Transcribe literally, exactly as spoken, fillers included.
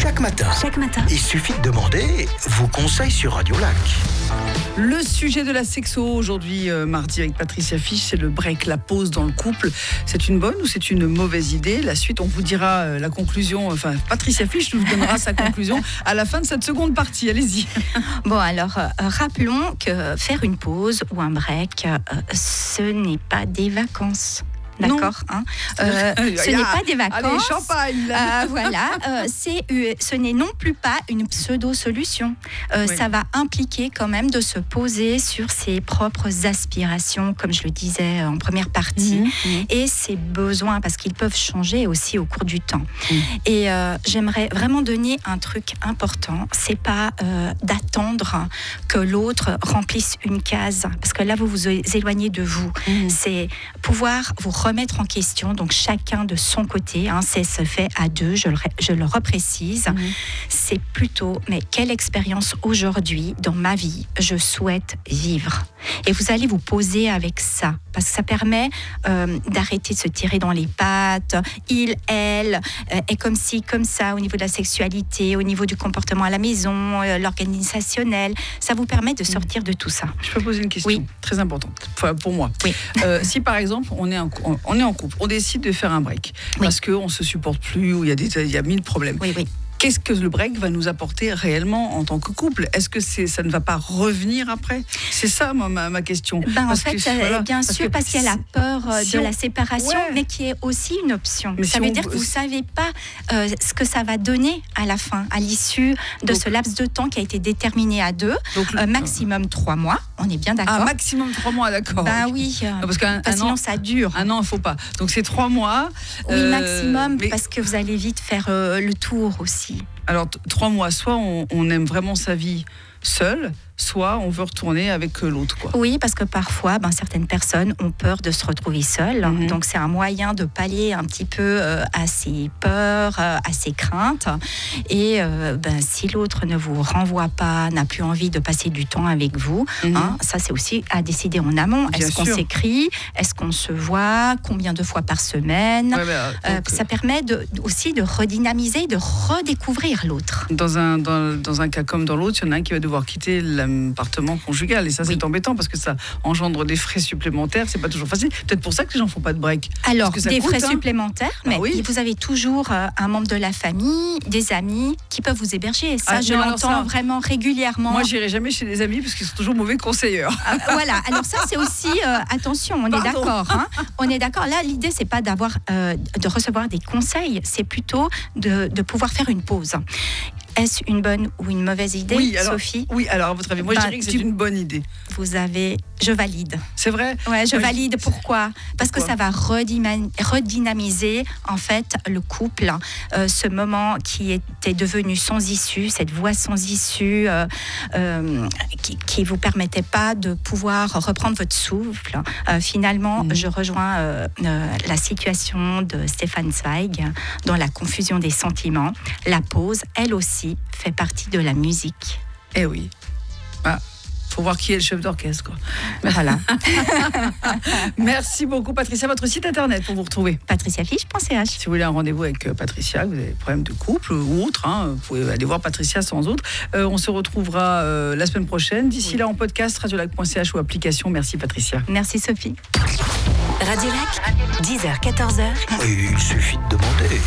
Chaque matin, Chaque matin. il suffit de demander vos conseils sur Radio Lac. Le sujet de la sexo aujourd'hui, euh, mardi, avec Patricia Fiche, c'est le break, la pause dans le couple. C'est une bonne ou c'est une mauvaise idée? La suite, on vous dira euh, la conclusion. Enfin, Patricia Fiche nous donnera sa conclusion à la fin de cette seconde partie. Allez-y. Bon, alors, euh, rappelons que faire une pause ou un break, euh, ce n'est pas des vacances. D'accord, hein euh, ce n'est pas des vacances. Allez, champagne là. Euh, voilà, euh, c'est, euh, ce n'est non plus pas une pseudo-solution. Euh, Oui. Ça va impliquer quand même de se poser sur ses propres aspirations, comme je le disais en première partie, Mmh, mmh. et ses besoins, parce qu'ils peuvent changer aussi au cours du temps. Mmh. Et euh, j'aimerais vraiment donner un truc important, c'est pas euh, d'attendre que l'autre remplisse une case, parce que là vous vous éloignez de vous. Mmh. C'est pouvoir vous remettre en question, donc chacun de son côté, hein, c'est se fait à deux, je le, je le reprécise. Mmh. C'est plutôt, mais quelle expérience aujourd'hui dans ma vie je souhaite vivre? Et vous allez vous poser avec ça, parce que ça permet euh, d'arrêter de se tirer dans les pattes. Il, elle, euh, est comme ci, comme ça, au niveau de la sexualité, au niveau du comportement à la maison, euh, l'organisationnel. Ça vous permet de sortir de tout ça. Je peux poser une question Oui. très importante, enfin, pour moi. Oui. Euh, si par exemple on est, en, on est en couple, on décide de faire un break Oui. parce qu'on ne se supporte plus ou il y a des, il y a mille problèmes. Oui, oui. Qu'est-ce que le break va nous apporter réellement en tant que couple? Est-ce que c'est, ça ne va pas revenir après? C'est ça ma, ma, ma question. Ben, Parce en fait, que, euh, voilà, bien parce sûr, que parce qu'il y a la peur euh, si de on- la séparation, Ouais. mais qui est aussi une option. Mais ça si veut on- dire que vous ne savez pas euh, ce que ça va donner à la fin, à l'issue de Donc- ce laps de temps qui a été déterminé à deux, Donc, le- euh, maximum trois mois. On est bien d'accord? Ah, maximum trois mois, d'accord. Ben oui, euh, parce qu'un parce un sinon an, ça dure. un an, il ne faut pas. Donc c'est trois mois. Oui, euh, maximum, mais- parce que vous allez vite faire euh, le tour aussi. Alors, t- trois mois, soit on, on aime vraiment sa vie seule, soit on veut retourner avec euh, l'autre, quoi. Oui, parce que parfois, ben, certaines personnes ont peur de se retrouver seules. Mhm. Donc, c'est un moyen de pallier un petit peu euh, à ses peurs, euh, à ses craintes. Et euh, ben, si l'autre ne vous renvoie pas, n'a plus envie de passer du temps avec vous, Mhm. hein, ça, c'est aussi à décider en amont. Bien Est-ce qu'on sûr. s'écrit? Est-ce qu'on se voit? Combien de fois par semaine? Ouais, bah, Euh, donc, ça permet de, aussi de redynamiser, de redécouvrir l'autre. Dans un, dans, dans un cas comme dans l'autre, il y en a un qui va devoir quitter l'appartement conjugal. Et ça, c'est Oui. embêtant parce que ça engendre des frais supplémentaires. C'est pas toujours facile. Peut-être pour ça que les gens font pas de break. Alors, Parce que ça des coûte, frais hein. supplémentaires, Ah mais oui. vous avez toujours euh, un membre de la famille, des amis qui peuvent vous héberger. Ça, Ah, je non, alors l'entends ça- vraiment régulièrement. Moi, j'irai jamais chez des amis parce qu'ils sont toujours mauvais conseilleurs. Ah, voilà, alors ça, c'est aussi, euh, attention, on est Pardon. d'accord. Hein. On est d'accord. Là, l'idée, c'est pas d'avoir, euh, de recevoir des conseils, c'est plutôt de, de pouvoir faire une pause. Est-ce une bonne ou une mauvaise idée, Oui, alors, Sophie? oui, alors à votre avis, moi, Bah, je dirais que c'est tu- une bonne idée. Vous avez, je valide. C'est vrai? Ouais, je Moi, je- valide. Pourquoi? Parce que Pourquoi ça va redima- redynamiser en fait le couple, euh, ce moment qui était devenu sans issue, cette voie sans issue, euh, euh, qui, qui vous permettait pas de pouvoir reprendre votre souffle. Euh, finalement, Mhm. je rejoins euh, euh, la situation de Stéphane Zweig dans la confusion des sentiments. La pause, elle aussi, fait partie de la musique. Eh oui. Ah, faut voir qui est le chef d'orchestre, quoi. Voilà. Merci beaucoup, Patricia. Votre site internet pour vous retrouver. patricia fiche point c h. Si vous voulez un rendez-vous avec euh, Patricia, vous avez des problèmes de couple ou autre, hein, vous pouvez aller voir Patricia sans autre. Euh, on se retrouvera euh, la semaine prochaine. D'ici Oui. là, en podcast, radiolac point c h ou application. Merci, Patricia. Merci Sophie. Radio Lac, dix heures quatorze heures. Il suffit de demander.